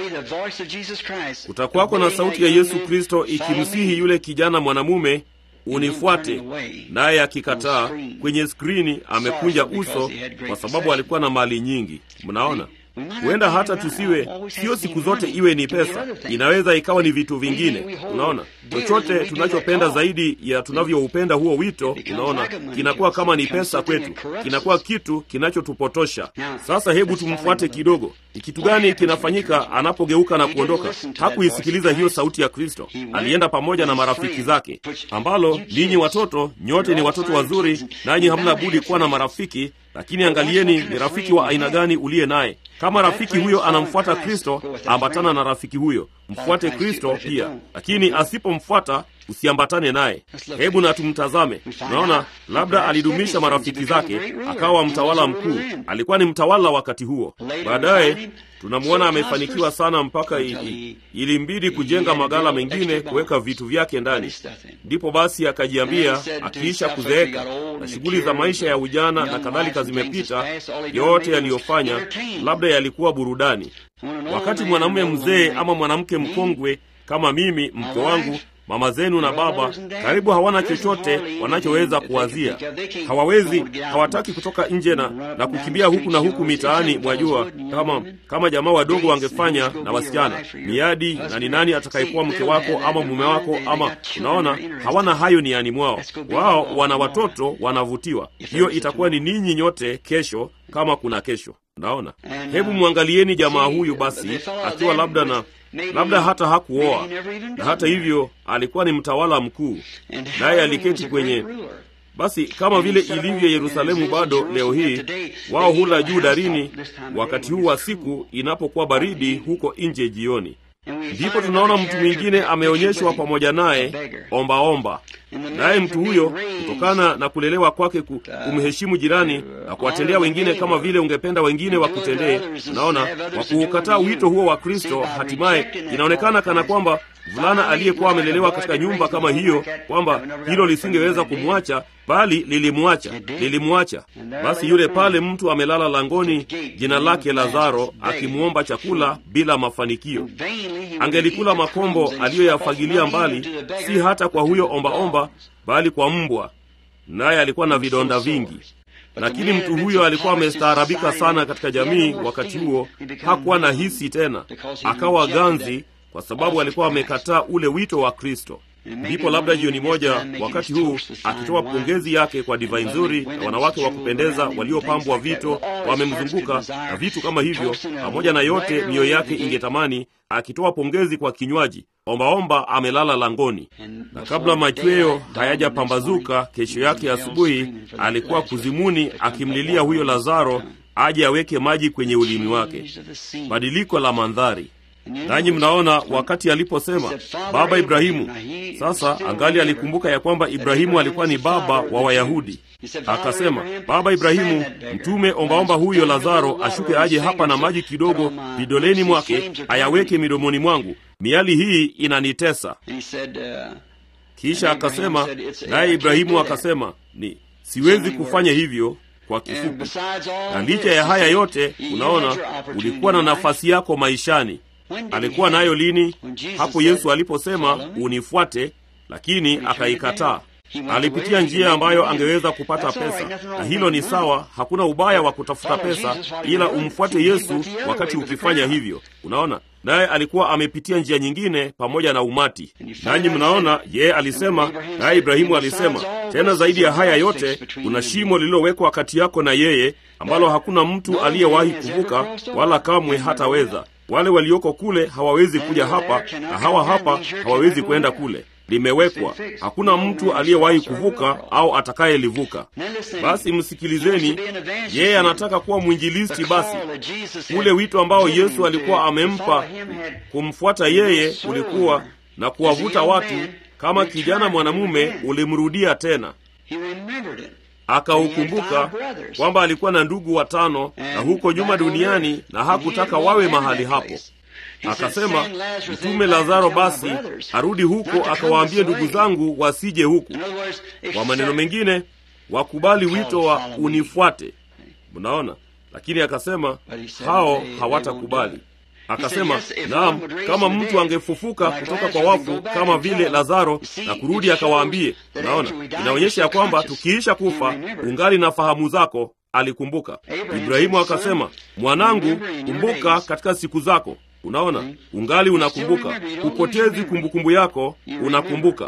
Kutakuwako na sauti ya Yesu Kristo ikimsihi yule kijana mwanamume, unifuate, naye akikataa. Kwenye skrini amekunja uso kwa sababu alikuwa na mali nyingi. Mnaona? Huenda hata tusiwe, sio siku zote iwe ni pesa, inaweza ikawa ni vitu vingine. Unaona, chochote tunachopenda zaidi ya tunavyoupenda huo wito, unaona, kinakuwa kama ni pesa kwetu, kinakuwa kitu kinachotupotosha. Sasa hebu tumfuate kidogo. Ni kitu gani kinafanyika anapogeuka na kuondoka? Hakuisikiliza hiyo sauti ya Kristo. Alienda pamoja na marafiki zake, ambalo ninyi watoto nyote ni watoto wazuri, nanyi hamna budi kuwa na marafiki. Lakini angalieni ni rafiki wa aina gani uliye naye. Kama rafiki huyo anamfuata Kristo, ambatana na rafiki huyo. Mfuate Kristo pia. Lakini asipomfuata, usiambatane naye. Hebu na tumtazame. Unaona, labda alidumisha marafiki zake, akawa mtawala mkuu. Alikuwa ni mtawala wakati huo. Baadaye tunamwona amefanikiwa sana mpaka ilimbidi kujenga magala mengine kuweka vitu vyake ndani. Ndipo basi akajiambia, akiisha kuzeeka na shughuli za maisha ya ujana na kadhalika zimepita, yote yaliyofanya labda yalikuwa burudani. Wakati mwanamume mzee ama mwanamke mkongwe kama mimi, mke wangu, mama zenu na baba, karibu hawana chochote wanachoweza kuwazia. Hawataki kutoka nje na kukimbia huku na huku mitaani, mwajua, kama jamaa wadogo wangefanya na wasichana. Miadi na ni nani atakayekuwa mke wako ama mume wako ama, unaona, hawana hayo niani mwao. Wao wana watoto, wanavutiwa. Hiyo itakuwa ni ninyi nyote kesho, kama kuna kesho. Naona, hebu mwangalieni jamaa huyu basi, akiwa labda labda hata hakuoa, na hata hivyo alikuwa ni mtawala mkuu, naye aliketi kwenye. Basi kama vile ilivyo Yerusalemu bado leo hii, wao hula juu darini wakati huu wa siku inapokuwa baridi huko nje jioni. Ndipo tunaona mtu mwingine ameonyeshwa pamoja naye omba. Naye mtu huyo, kutokana na kulelewa kwake kumheshimu jirani na kuwatendea wengine kama vile ungependa wengine wakutendee, unaona, kwa kuukataa wito huo wa Kristo, hatimaye inaonekana kana kwamba vulana aliyekuwa amelelewa katika nyumba kama hiyo, kwamba hilo lisingeweza kumwacha, bali lilimwacha. Basi yule pale mtu amelala langoni, jina lake Lazaro, akimuomba chakula bila mafanikio. Angelikula makombo aliyoyafagilia mbali, si hata kwa huyo omba, bali kwa mbwa, naye alikuwa na vidonda vingi. Lakini mtu huyo alikuwa amestaarabika sana katika jamii wakati huo, hakuwa na hisi tena, akawa ganzi kwa sababu alikuwa amekataa ule wito wa Kristo. Ndipo labda jioni moja, wakati huu akitoa pongezi yake kwa divai nzuri na wanawake wa kupendeza waliopambwa vito wamemzunguka na vitu kama hivyo, pamoja na yote mioyo yake ingetamani, akitoa pongezi kwa kinywaji, omba amelala langoni. Na kabla machweo hayajapambazuka, kesho yake asubuhi, alikuwa kuzimuni akimlilia huyo Lazaro aje aweke maji kwenye ulimi wake. Badiliko la mandhari. Nanyi mnaona wakati aliposema Baba Ibrahimu, sasa angali alikumbuka ya kwamba Ibrahimu alikuwa ni baba wa Wayahudi. Akasema, Baba Ibrahimu, mtume omba huyo Lazaro ashuke aje hapa na maji kidogo vidoleni mwake ayaweke midomoni mwangu, miali hii inanitesa. Kisha akasema, naye Ibrahimu akasema, siwezi kufanya hivyo. Kwa kifupi, na licha ya haya yote, unaona, ulikuwa na nafasi yako maishani. Alikuwa nayo lini? Hapo Yesu aliposema unifuate, lakini akaikataa. Alipitia njia ambayo angeweza kupata pesa, na hilo ni sawa, hakuna ubaya wa kutafuta pesa, ila umfuate Yesu wakati ukifanya hivyo. Unaona, naye alikuwa amepitia njia nyingine pamoja na umati. Nanyi mnaona, yeye alisema, naye Ibrahimu alisema, tena zaidi ya haya yote, kuna shimo lililowekwa kati yako na yeye, ambalo hakuna mtu aliyewahi kuvuka, wala kamwe hataweza. Wale walioko kule hawawezi kuja hapa, na hawa hapa hawawezi kwenda kule. Limewekwa, hakuna mtu aliyewahi kuvuka au atakayelivuka. Basi msikilizeni, yeye anataka kuwa mwinjilisti. Basi ule wito ambao Yesu alikuwa amempa kumfuata yeye ulikuwa na kuwavuta watu. Kama kijana mwanamume ulimrudia tena, akaukumbuka kwamba alikuwa na ndugu 5 na huko nyuma duniani, na hakutaka wawe mahali hapo. Akasema, mtume Lazaro basi arudi huko akawaambie ndugu zangu wasije huku. Kwa maneno mengine, wakubali wito wa unifuate. Mnaona? Lakini akasema hao hawatakubali. Akasema, naam, kama mtu angefufuka kutoka kwa wafu kama vile Lazaro na kurudi akawaambie. Unaona, inaonyesha ya kwamba tukiisha kufa ungali na fahamu zako. Alikumbuka. Ibrahimu akasema, mwanangu, kumbuka katika siku zako. Unaona, ungali unakumbuka. Upotezi kumbukumbu yako, unakumbuka.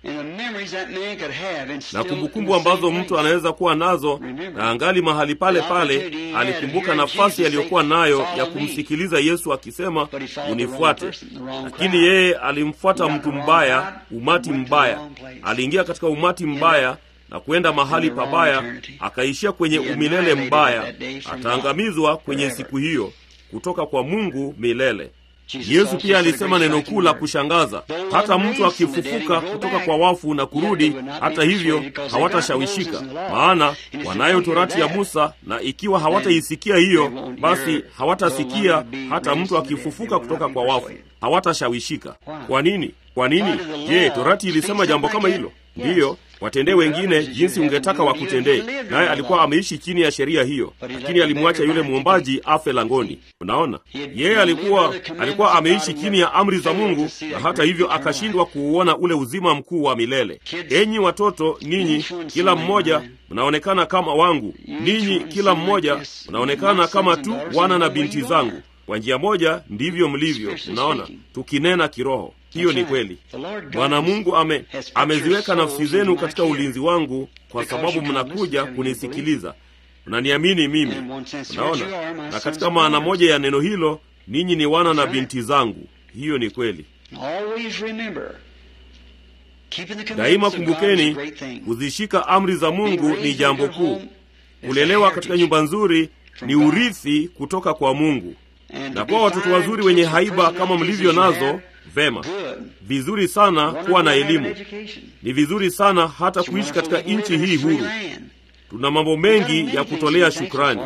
Na kumbukumbu ambazo mtu anaweza kuwa nazo na angali mahali pale pale, alikumbuka nafasi aliyokuwa nayo ya kumsikiliza Yesu akisema unifuate. Lakini yeye alimfuata mtu mbaya, umati mbaya. Aliingia katika umati mbaya na kwenda mahali pabaya, akaishia kwenye umilele mbaya. Ataangamizwa kwenye siku hiyo kutoka kwa Mungu milele. Yesu pia alisema neno kuu la kushangaza, hata mtu akifufuka kutoka kwa wafu na kurudi, hata hivyo hawatashawishika, maana wanayo torati ya Musa, na ikiwa hawataisikia hiyo, basi hawatasikia hata mtu akifufuka kutoka kwa wafu. Hawatashawishika. Kwa nini? Je, torati ilisema jambo kama hilo? Ndiyo, watendee wengine jinsi ungetaka wakutendee. Naye alikuwa ameishi chini ya sheria hiyo, lakini alimwacha yule muombaji afe langoni. Unaona, yeye alikuwa ameishi chini ya amri za Mungu, na hata hivyo akashindwa kuuona ule uzima mkuu wa milele. Enyi watoto, ninyi kila mmoja mnaonekana kama wangu, ninyi kila mmoja mnaonekana kama tu wana na binti zangu. Kwa njia moja ndivyo mlivyo. Unaona, tukinena kiroho. Hiyo ni kweli. Bwana Mungu ameziweka nafsi zenu katika ulinzi wangu, kwa sababu mnakuja kunisikiliza. Mnaniamini mimi. Unaona, na katika maana moja ya neno hilo, ninyi ni wana na binti zangu. hiyo ni kweli. Always remember, keeping the Daima commandments of God is a kumbukeni, great thing. kuzishika amri za Mungu ni jambo kuu. Kulelewa katika nyumba nzuri ni urithi kutoka kwa Mungu. Na kwa watoto wazuri wenye haiba kama mlivyo nazo, vema, vizuri sana kuwa na elimu. Ni vizuri sana hata kuishi katika nchi hii huru. Tuna mambo mengi ya kutolea shukrani.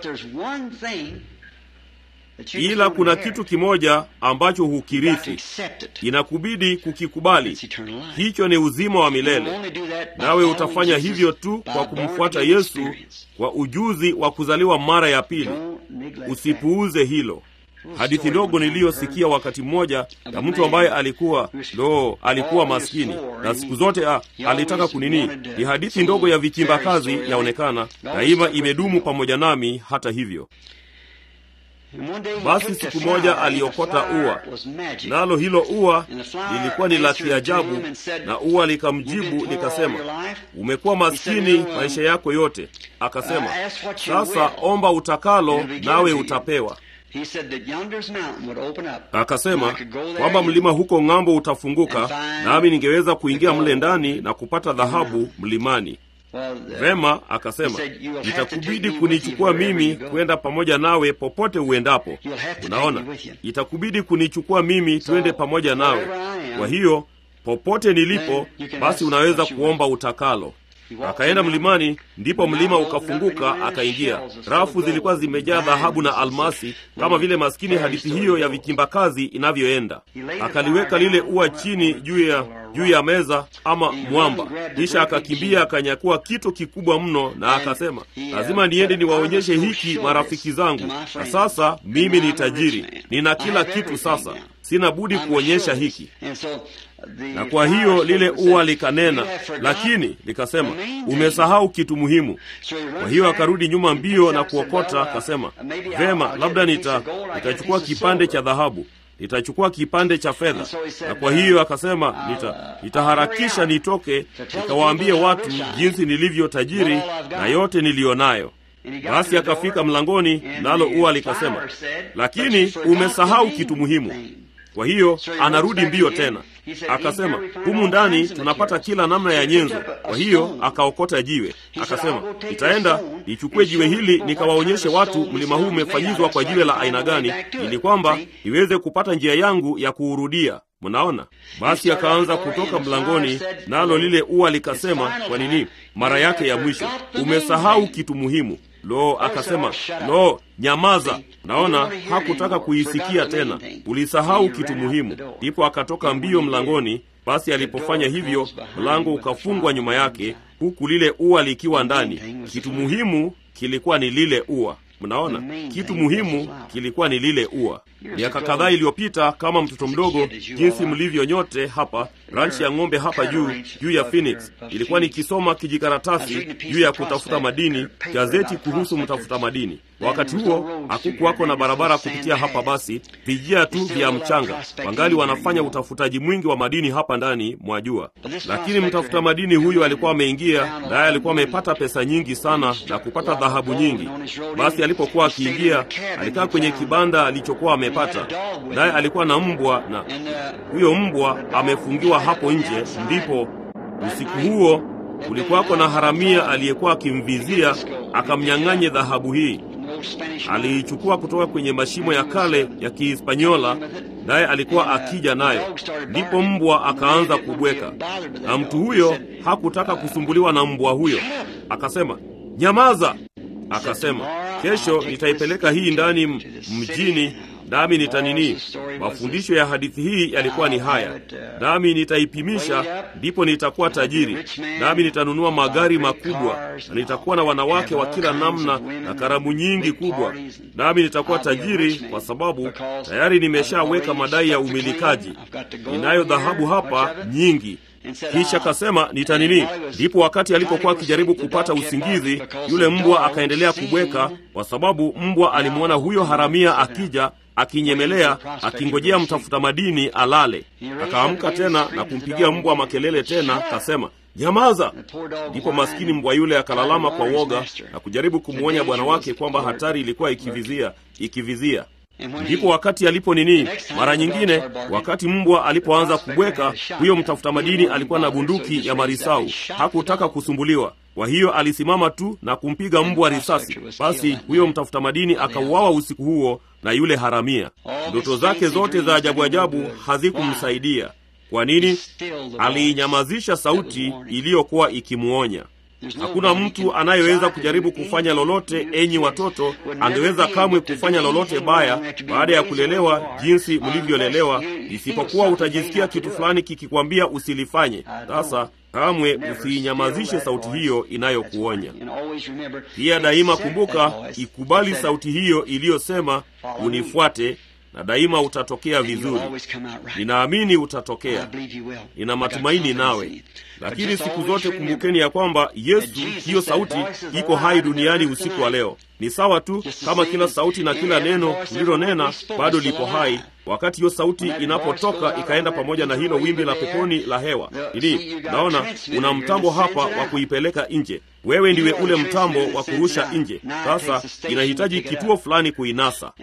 Ila kuna kitu kimoja ambacho hukirithi. Inakubidi kukikubali. Hicho ni uzima wa milele. Nawe utafanya hivyo tu kwa kumfuata Yesu kwa ujuzi wa kuzaliwa mara ya pili. Usipuuze hilo. Hadithi ndogo niliyosikia wakati mmoja ya mtu ambaye alikuwa maskini na siku zote alitaka kunini. Ni hadithi ndogo ya vichimba kazi, yaonekana daima imedumu pamoja nami hata hivyo. Basi siku moja aliokota ua, nalo hilo ua lilikuwa ni la kiajabu, na ua likamjibu likasema, umekuwa maskini maisha yako yote. Akasema, sasa omba utakalo nawe utapewa. Akasema kwamba mlima huko ng'ambo utafunguka, nami ningeweza kuingia mle ndani na kupata dhahabu mlimani. Vema, akasema, itakubidi kunichukua mimi kwenda pamoja nawe popote uendapo. Unaona, itakubidi kunichukua mimi twende pamoja nawe. Kwa hiyo popote nilipo, basi unaweza kuomba utakalo. Akaenda mlimani, ndipo mlima ukafunguka, akaingia. Rafu zilikuwa zimejaa dhahabu na almasi, kama vile maskini hadithi hiyo ya vikimbakazi inavyoenda. Akaliweka lile ua chini juu ya meza ama mwamba, kisha akakimbia akanyakua kitu kikubwa mno, na akasema, lazima niende niwaonyeshe hiki marafiki zangu. Na sasa mimi ni tajiri, nina kila kitu sasa, sina budi kuonyesha hiki. Na kwa hiyo lile ua likanena, lakini likasema, umesahau kitu muhimu. Kwa hiyo akarudi nyuma mbio na kuokota, akasema, vema, labda nitachukua kipande cha dhahabu, nitachukua kipande cha fedha. Na kwa hiyo akasema, nitaharakisha nitoke nikawaambie watu jinsi nilivyo tajiri na yote nilionayo. Basi akafika mlangoni, nalo ua likasema, lakini umesahau kitu muhimu. Kwa hiyo anarudi mbio tena. Akasema, humu ndani tunapata kila namna ya nyenzo. Kwa hiyo akaokota jiwe. Akasema, nitaenda nichukue jiwe hili nikawaonyeshe watu mlima huu umefanyizwa kwa jiwe la aina gani, ili kwamba niweze kupata njia yangu ya kuurudia. Mnaona? Basi akaanza kutoka mlangoni, nalo lile ua likasema, kwa nini? Mara yake ya mwisho, umesahau kitu muhimu. Akasema, nyamaza. Naona hakutaka kuisikia tena. Ulisahau kitu muhimu. Ndipo akatoka mbio mlangoni. Basi alipofanya hivyo, mlango ukafungwa nyuma yake, huku lile ua likiwa ndani. Kitu muhimu kilikuwa ni lile ua. Mnaona, kitu muhimu kilikuwa ni lile ua. Miaka kadhaa iliyopita, kama mtoto mdogo, jinsi mlivyo nyote hapa, ranchi ya ng'ombe hapa juu ya Phoenix, ilikuwa nikisoma kijikaratasi juu ya kutafuta madini, gazeti kuhusu mtafuta madini. Wakati huo hakukuwako na barabara kupitia hapa, basi vijia tu vya mchanga. Wangali wanafanya utafutaji mwingi wa madini hapa ndani, mwajua. Lakini mtafuta madini huyo alikuwa ameingia, naye alikuwa amepata pesa nyingi sana na kupata dhahabu nyingi. Basi alipokuwa akiingia, alikaa kwenye kibanda alichokuwa amepata, naye alikuwa na mbwa, na huyo mbwa amefungiwa hapo nje. Ndipo usiku huo kulikuwako na haramia aliyekuwa akimvizia akamnyang'anye dhahabu hii. Aliichukua kutoka kwenye mashimo ya kale ya Kihispaniola, naye alikuwa akija nayo. Ndipo mbwa akaanza kubweka, na mtu huyo hakutaka kusumbuliwa na mbwa huyo. Akasema, nyamaza. Akasema, kesho nitaipeleka hii ndani mjini, nami nitanini. Mafundisho ya hadithi hii yalikuwa ni haya, nami nitaipimisha, ndipo nitakuwa tajiri, nami nitanunua magari makubwa, na nitakuwa na wanawake wa kila namna na karamu nyingi kubwa, nami nitakuwa tajiri kwa sababu tayari nimeshaweka madai ya umilikaji. Ninayo dhahabu hapa nyingi. Kisha kasema, nitanini. Ndipo wakati alipokuwa akijaribu kupata usingizi, yule mbwa akaendelea kubweka, kwa sababu mbwa alimwona huyo haramia akija, akinyemelea, akingojea mtafuta madini alale. Akaamka tena na kumpigia mbwa makelele tena, kasema, nyamaza. Ndipo maskini mbwa yule akalalama kwa woga na kujaribu kumwonya bwana wake kwamba hatari ilikuwa ikivizia. Ndipo wakati alipo nini, mara nyingine wakati mbwa alipoanza kubweka, huyo mtafuta madini alikuwa na bunduki ya marisau. Hakutaka kusumbuliwa, kwa hiyo alisimama tu na kumpiga mbwa risasi. Basi huyo mtafuta madini akauawa usiku huo na yule haramia. Ndoto zake zote za ajabu ajabu hazikumsaidia. Kwa nini? Aliinyamazisha sauti iliyokuwa ikimuonya. Hakuna mtu anayeweza kujaribu kufanya lolote, enyi watoto, angeweza kamwe kufanya lolote baya baada ya kulelewa jinsi mlivyolelewa, isipokuwa utajisikia kitu fulani kikikwambia usilifanye. Sasa kamwe usiinyamazishe sauti hiyo inayokuonya. Pia daima kumbuka, ikubali sauti hiyo iliyosema unifuate, na daima utatokea vizuri. Ninaamini utatokea. Nina matumaini nawe. Lakini siku zote kumbukeni ya kwamba Yesu, hiyo sauti, iko hai duniani usiku wa leo. Ni sawa tu kama kila sauti na kila neno tulilonena bado lipo hai. Wakati hiyo sauti inapotoka ikaenda pamoja na hilo wimbi la peponi la hewa, naona una mtambo hapa wa kuipeleka nje. Wewe ndiwe ule mtambo wa kurusha nje. Sasa inahitaji kituo fulani kuinasa,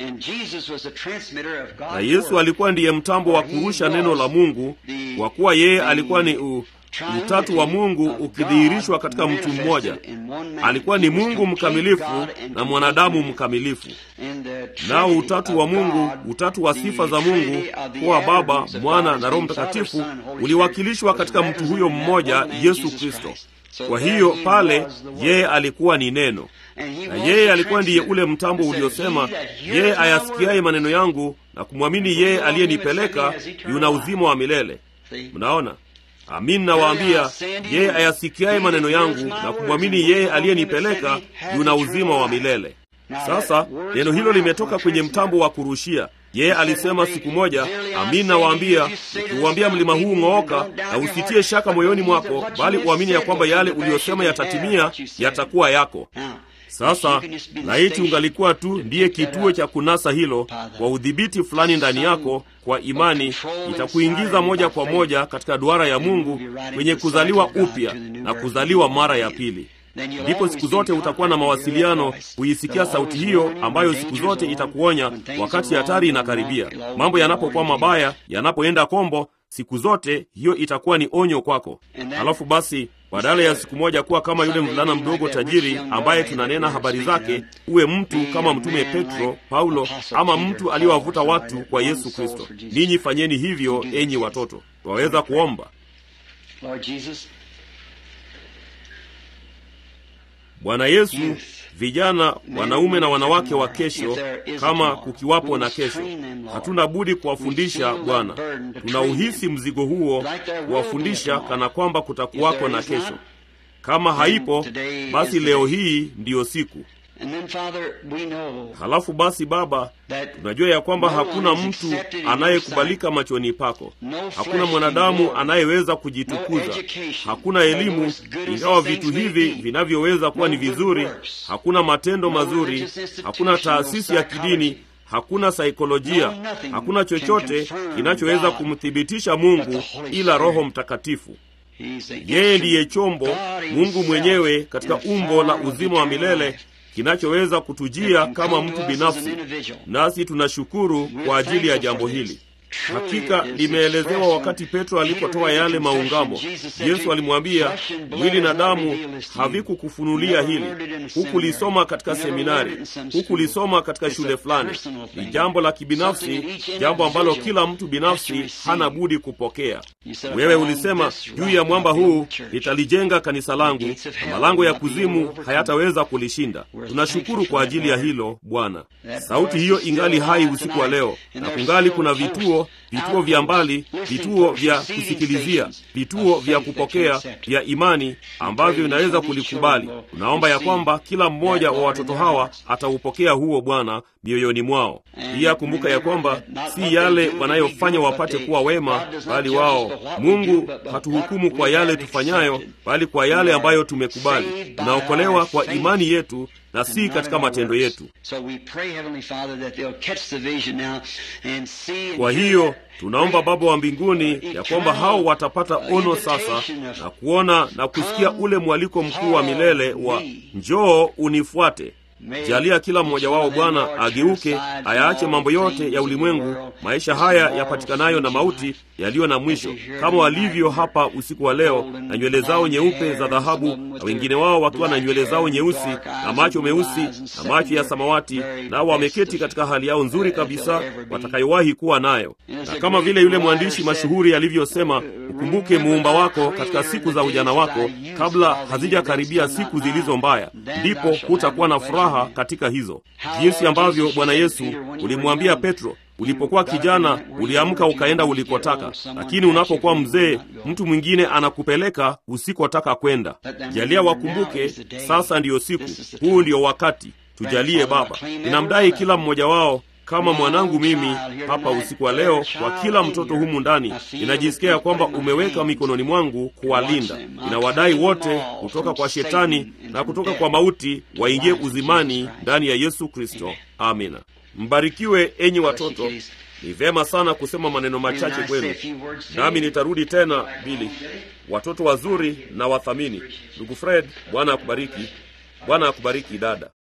na Yesu alikuwa ndiye mtambo wa kurusha neno la Mungu, kwa kuwa yeye alikuwa ni utatu wa Mungu ukidhihirishwa katika mtu mmoja. Alikuwa ni Mungu mkamilifu na mwanadamu mkamilifu. Nao utatu wa Mungu, utatu wa sifa za Mungu, kuwa Baba, Mwana na Roho Mtakatifu, uliwakilishwa katika mtu huyo mmoja, Yesu Kristo. Kwa hiyo pale yeye alikuwa ni neno, na yeye alikuwa ndiye ule mtambo uliosema, yeye ayasikiaye maneno yangu na kumwamini yeye aliyenipeleka yuna uzima wa milele. Mnaona? Amin, nawaambia, yeye ayasikiaye maneno yangu na kumwamini yeye aliyenipeleka yuna uzima wa milele. Sasa neno hilo limetoka kwenye mtambo wa kurushia. Yeye alisema siku moja, amin nawaambia, ukiuambia mlima huu ng'ooka, na usitie shaka moyoni mwako, bali uamini ya kwamba yale uliyosema yatatimia, yatakuwa yako. Sasa laiti ungalikuwa tu ndiye kituo cha kunasa hilo kwa udhibiti fulani ndani yako, kwa imani itakuingiza moja kwa moja katika duara ya Mungu, kwenye kuzaliwa upya na kuzaliwa mara ya pili. Ndipo siku zote utakuwa na mawasiliano, kuisikia sauti hiyo ambayo siku zote itakuonya wakati hatari inakaribia. Mambo yanapokuwa mabaya, yanapoenda kombo, siku zote hiyo itakuwa ni onyo kwako. Halafu basi, badala ya siku moja kuwa kama yule mvulana mdogo tajiri ambaye tunanena habari zake, uwe mtu kama mtume Petro, Paulo, ama mtu aliyewavuta watu kwa Yesu Kristo. Ninyi fanyeni hivyo, enyi watoto. Waweza kuomba. Bwana Yesu, vijana, wanaume na wanawake wa kesho, kama kukiwapo na kesho, hatuna budi kuwafundisha Bwana. Tunauhisi mzigo huo, kuwafundisha kana kwamba kutakuwako na kesho. Kama haipo, basi leo hii ndiyo siku. Halafu basi Baba, tunajua ya kwamba hakuna mtu anayekubalika machoni pako. Hakuna mwanadamu anayeweza kujitukuza. Hakuna elimu, ingawa vitu hivi vinavyoweza kuwa ni vizuri. Hakuna matendo mazuri. Hakuna taasisi ya kidini. Hakuna saikolojia. Hakuna chochote kinachoweza kumthibitisha Mungu ila Roho Mtakatifu. Yeye ndiye chombo, Mungu mwenyewe katika umbo la uzima wa milele, kinachoweza kutujia kama mtu binafsi, nasi tunashukuru kwa ajili ya jambo hili. Hakika limeelezewa wakati Petro alipotoa yale maungamo. Yesu alimwambia, mwili na damu havikukufunulia hili. Hukulisoma katika seminari, hukulisoma katika shule fulani. Ni jambo la kibinafsi, jambo ambalo kila mtu binafsi hana budi kupokea. Wewe ulisema, juu ya mwamba huu nitalijenga kanisa langu, na malango ya kuzimu hayataweza kulishinda. Tunashukuru kwa ajili ya hilo, Bwana. Sauti hiyo ingali hai usiku wa leo, na kungali kuna vituo vya mbali, vituo vya kusikilizia, vituo vya kupokea vya imani ambavyo vinaweza kulikubali. Tunaomba ya kwamba kila mmoja wa watoto hawa ataupokea huo Bwana mioyoni mwao. Pia kumbuka ya kwamba si yale wanayofanya wapate kuwa wema, bali wao. Mungu hatuhukumu kwa yale tufanyayo, bali kwa yale ambayo tumekubali. Tunaokolewa kwa imani yetu na si katika matendo yetu. Kwa hiyo tunaomba Baba wa mbinguni ya kwamba hao watapata ono sasa, na kuona na kusikia ule mwaliko mkuu wa milele wa njoo unifuate. Jalia kila mmoja wao Bwana ageuke, ayaache mambo yote ya ulimwengu, maisha haya yapatikanayo na mauti yaliyo na mwisho, kama walivyo hapa usiku wa leo, na nywele zao nyeupe za dhahabu, na wengine wao wakiwa na nywele zao nyeusi na macho meusi na macho ya samawati, nao wameketi katika hali yao nzuri kabisa watakayowahi kuwa nayo. Na kama vile yule mwandishi mashuhuri alivyosema, ukumbuke muumba wako katika siku za ujana wako, kabla hazijakaribia siku zilizo mbaya, ndipo hutakuwa na furaha katika hizo. Jinsi ambavyo Bwana Yesu ulimwambia Petro, ulipokuwa kijana uliamka ukaenda ulikotaka, lakini unapokuwa mzee mtu mwingine anakupeleka usikotaka kwenda. Jalia wakumbuke sasa ndiyo siku, huu ndiyo wakati. Tujalie Baba. Ninamdai kila mmoja wao kama mwanangu mimi hapa usiku wa leo, kwa kila mtoto humu ndani. Ninajisikia kwamba umeweka mikononi mwangu kuwalinda. Ninawadai wote kutoka kwa shetani na kutoka kwa mauti, waingie uzimani ndani ya Yesu Kristo. Amina. Mbarikiwe enyi watoto. Ni vema sana kusema maneno machache kwenu, nami nitarudi tena Bili. Watoto wazuri na wathamini. Ndugu Fred, Bwana akubariki. Bwana akubariki dada.